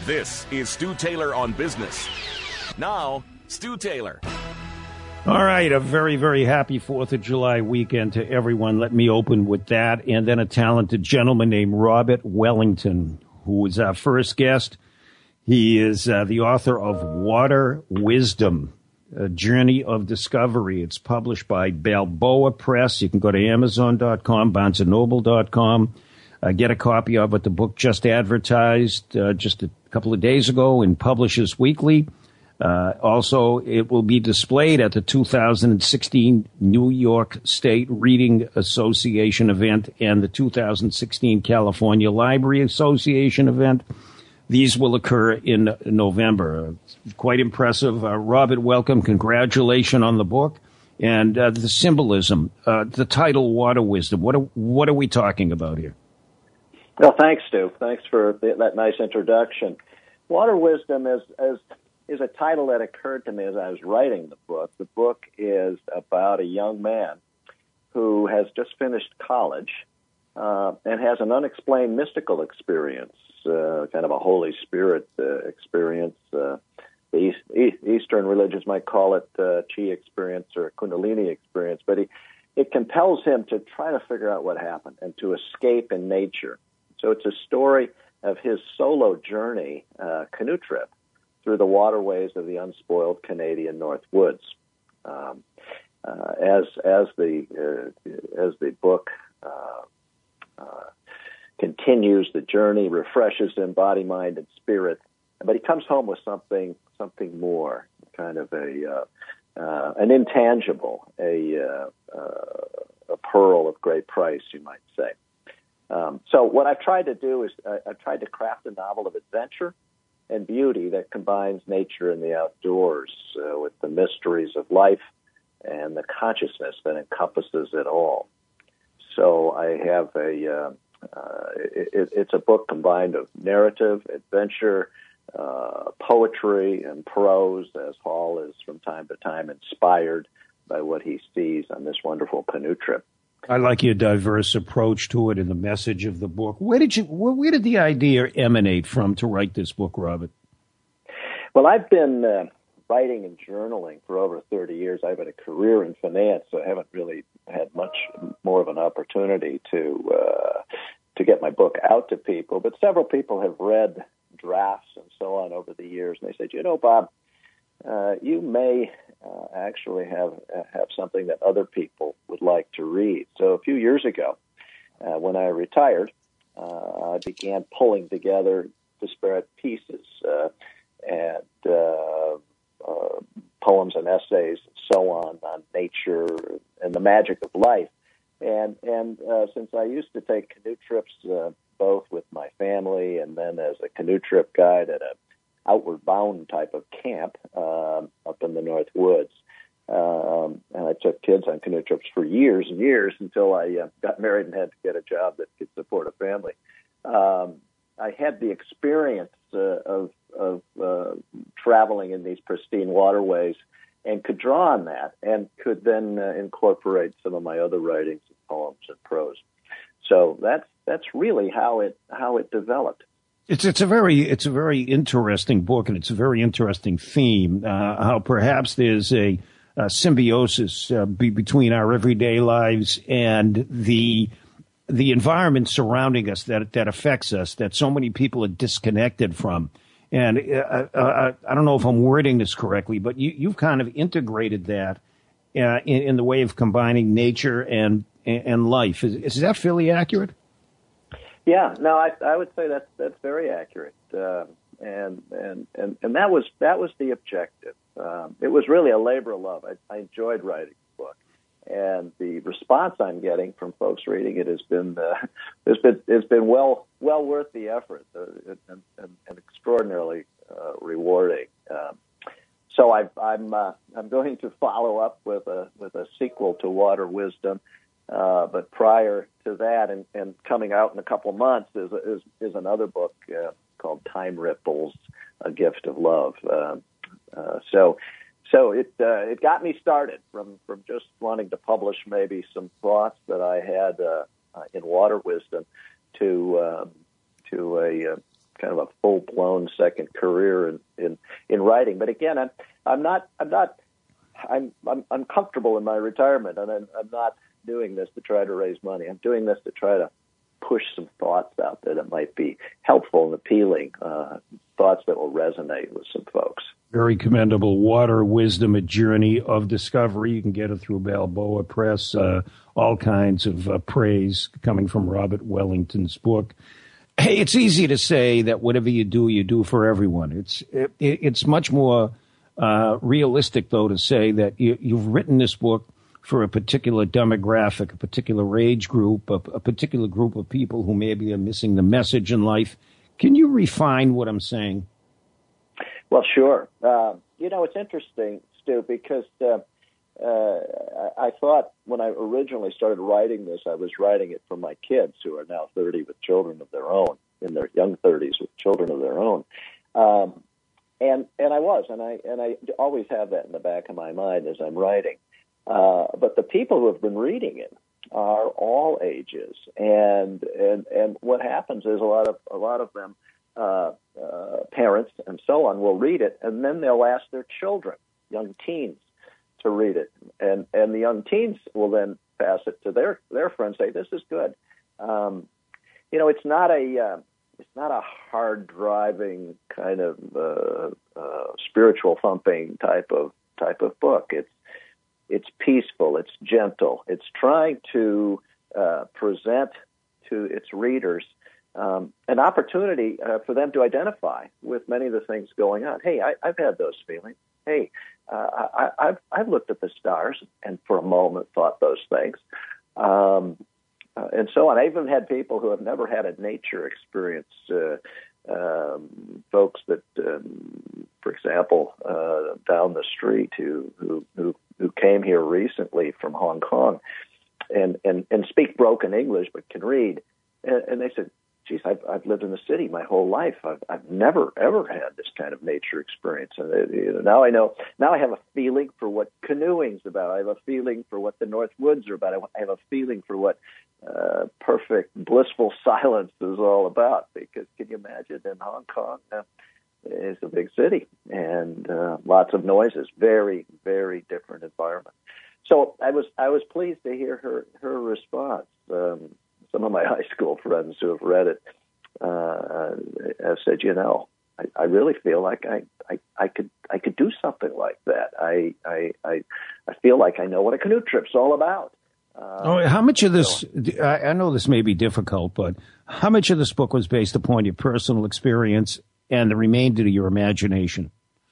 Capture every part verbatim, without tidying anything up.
This is Stu Taylor on Business. Now, Stu Taylor. All right, a very, very happy fourth of July weekend to everyone. Let me open with that, and then a talented gentleman named Robert Wellington, who is our first guest. He is uh, the author of Water Wisdom, A Journey of Discovery. It's published by Balboa Press. You can go to amazon dot com, barnes and noble dot com. Uh, get a copy of it. The book just advertised uh, just a couple of days ago in Publishers Weekly. Uh, also, it will be displayed at the two thousand sixteen New York State Reading Association event and the two thousand sixteen California Library Association event. These will occur in November. Uh, quite impressive. Uh, Robert, welcome. Congratulations on the book. And uh, the symbolism, uh, the title, Water Wisdom. What are, what are we talking about here? Well, thanks, Stu. Thanks for that nice introduction. Water Wisdom is, is is a title that occurred to me as I was writing the book. The book is about a young man who has just finished college uh, and has an unexplained mystical experience, uh, kind of a Holy Spirit uh, experience. Uh, the East, Eastern religions might call it uh, Chi experience or Kundalini experience, but he, it compels him to try to figure out what happened and to escape in nature. So it's a story of his solo journey, uh, canoe trip, through the waterways of the unspoiled Canadian North Woods. Um, uh, as as the uh, as the book uh, uh, continues, the journey refreshes him, body, mind, and spirit. But he comes home with something something more, kind of a uh, uh, an intangible, a uh, uh, a pearl of great price, you might say. Um, so what I've tried to do is uh, I've tried to craft a novel of adventure and beauty that combines nature and the outdoors uh, with the mysteries of life and the consciousness that encompasses it all. So I have a, uh, uh, it, it's a book combined of narrative, adventure, uh, poetry, and prose, as Hall is from time to time inspired by what he sees on this wonderful canoe trip. I like your diverse approach to it and the message of the book. Where did you? Where, where did the idea emanate from to write this book, Robert? Well, I've been uh, writing and journaling for over thirty years. I've had a career in finance, so I haven't really had much more of an opportunity to uh, to get my book out to people. But several people have read drafts and so on over the years, and they said, you know, Bob, uh, you may uh, actually have uh, have something that other people would like to read. So a few years ago, uh, when I retired, uh, I began pulling together disparate pieces uh, and uh, uh, poems and essays and so on on nature and the magic of life. And and uh, since I used to take canoe trips uh, both with my family and then as a canoe trip guide at a outward bound type of camp uh, up in the North Woods. Um, and I took kids on canoe trips for years and years until I uh, got married and had to get a job that could support a family. Um, I had the experience uh, of, of uh, traveling in these pristine waterways and could draw on that and could then uh, incorporate some of my other writings and poems and prose. So that's that's really how it how it developed. It's it's a very it's a very interesting book, and it's a very interesting theme. Uh, how perhaps there's a, a symbiosis uh, be, between our everyday lives and the the environment surrounding us that that affects us, that so many people are disconnected from. And uh, uh, I don't know if I'm wording this correctly, but you, you've kind of integrated that uh, in, in the way of combining nature and and life. Is, is that fairly accurate? Yeah, no, I, I would say that's that's very accurate, uh, and, and and and that was that was the objective. Um, it was really a labor of love. I, I enjoyed writing the book, and the response I'm getting from folks reading it has been uh, has been has been well well worth the effort, uh, and, and, and extraordinarily uh, rewarding. Um, so I, I'm uh, I'm going to follow up with a with a sequel to Water Wisdom. Uh, but prior to that, and, and coming out in a couple of months, is is, is another book uh, called Time Ripples: A Gift of Love. Uh, uh, so, so it uh, it got me started from, from just wanting to publish maybe some thoughts that I had uh, uh, in Water Wisdom to uh, to a, kind of a full blown second career in, in, in writing. But again, I'm I'm not I'm not I'm I'm, I'm comfortable in my retirement, and I'm, I'm not doing this to try to raise money. I'm doing this to try to push some thoughts out there that might be helpful and appealing, uh, thoughts that will resonate with some folks. Very commendable. Water Wisdom, A Journey of Discovery. You can get it through Balboa Press. Uh, all kinds of uh, praise coming from Robert Wellington's book. Hey, it's easy to say that whatever you do, you do for everyone. It's it, it's much more uh, realistic, though, to say that you, you've written this book for a particular demographic, a particular age group, a, a particular group of people who maybe are missing the message in life. Can you refine what I'm saying? Well, sure. Uh, you know, it's interesting, Stu, because uh, uh, I thought when I originally started writing this, I was writing it for my kids who are now thirty with children of their own, in their young thirties with children of their own. Um, and and I was, and I and I always have that in the back of my mind as I'm writing. Uh, but the people who have been reading it are all ages, and and and what happens is a lot of a lot of them, uh, uh, parents and so on, will read it, and then they'll ask their children, young teens, to read it, and and the young teens will then pass it to their their friends, say, "This is good." Um, you know, it's not a uh, it's not a hard driving kind of uh, uh, spiritual thumping type of type of book. It's It's peaceful, it's gentle, it's trying to uh, present to its readers um, an opportunity uh, for them to identify with many of the things going on. Hey, I, I've had those feelings. Hey, uh, I, I've, I've looked at the stars and for a moment thought those things. Um, uh, and so on. I even had people who have never had a nature experience, uh, um, folks that, um, for example, uh, down the street who, who, who who came here recently from Hong Kong and, and, and speak broken English but can read. And, and they said, geez, I've, I've lived in the city my whole life. I've, I've never, ever had this kind of nature experience. And uh, you know, now I know, now I have a feeling for what canoeing's about. I have a feeling for what the North Woods are about. I have a feeling for what uh, perfect, blissful silence is all about. Because can you imagine in Hong Kong, uh, it's a big city and uh, lots of noises, very, very different environment. So I was I was pleased to hear her her response. Um, some of my high school friends who have read it uh, have said, you know, I, I really feel like I, I, I could I could do something like that. I I I, I feel like I know what a canoe trip's all about. Uh, oh, how much of this? I, I know this may be difficult, but how much of this book was based upon your personal experience and the remainder of your imagination?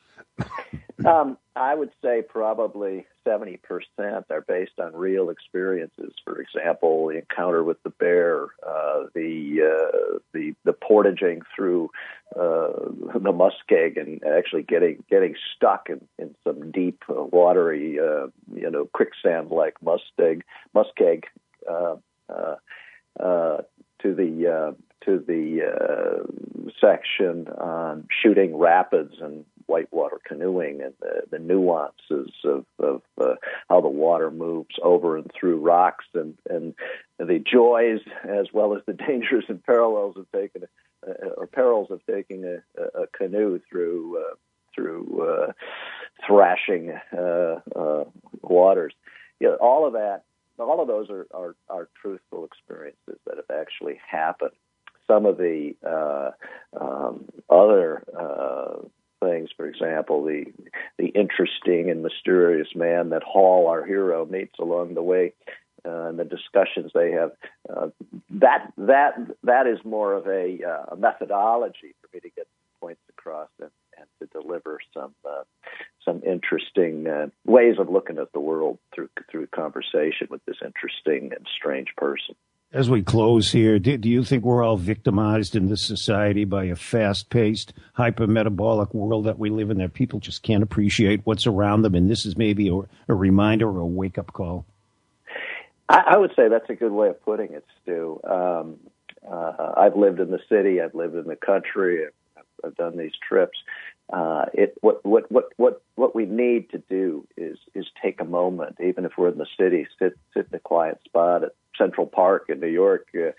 um, I would say probably seventy percent are based on real experiences. For example, the encounter with the bear, uh, the uh, the the portaging through uh, the muskeg, and actually getting getting stuck in, in some deep, uh, watery, uh, you know, quicksand-like muskeg muskeg uh, uh, uh, to the uh, to the uh, section on shooting rapids and whitewater canoeing and the, the nuances of, of uh, how the water moves over and through rocks, and, and the joys as well as the dangers and parallels of taking a, uh, or perils of taking a, a canoe through uh, through uh, thrashing uh, uh, waters. You know, all of that, all of those are, are, are truthful experiences that have actually happened. Some of the uh, um, other uh, things, for example, the the interesting and mysterious man that Hall, our hero, meets along the way, uh, and the discussions they have, uh, that that that is more of a, uh, a methodology for me to get points across and, and to deliver some uh, some interesting uh, ways of looking at the world through through conversation with this interesting and strange person. As we close here, do, do you think we're all victimized in this society by a fast-paced, hyper-metabolic world that we live in, that people just can't appreciate what's around them, and this is maybe a, a reminder or a wake-up call? I, I would say that's a good way of putting it, Stu. Um, uh, I've lived in the city. I've lived in the country. I've, I've done these trips. Uh, it what what what what what we need to do is is take a moment, even if we're in the city, sit sit in a quiet spot at Central Park in New York, uh,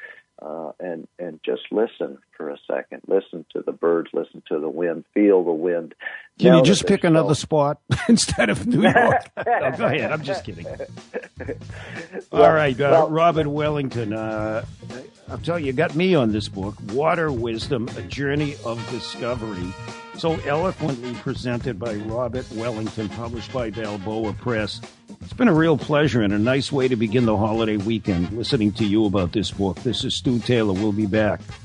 uh, and and just listen for a second. Listen to the birds. Listen to the wind. Feel the wind. Can know you just pick so... another spot instead of New York? No, go ahead. I'm just kidding. All well, right, uh, well, Robert Wellington. Uh, I'll tell you, you got me on this book, Water Wisdom, A Journey of Discovery. So eloquently presented by Robert Wellington, published by Balboa Press. It's been a real pleasure and a nice way to begin the holiday weekend, listening to you about this book. This is Stu Taylor. We'll be back.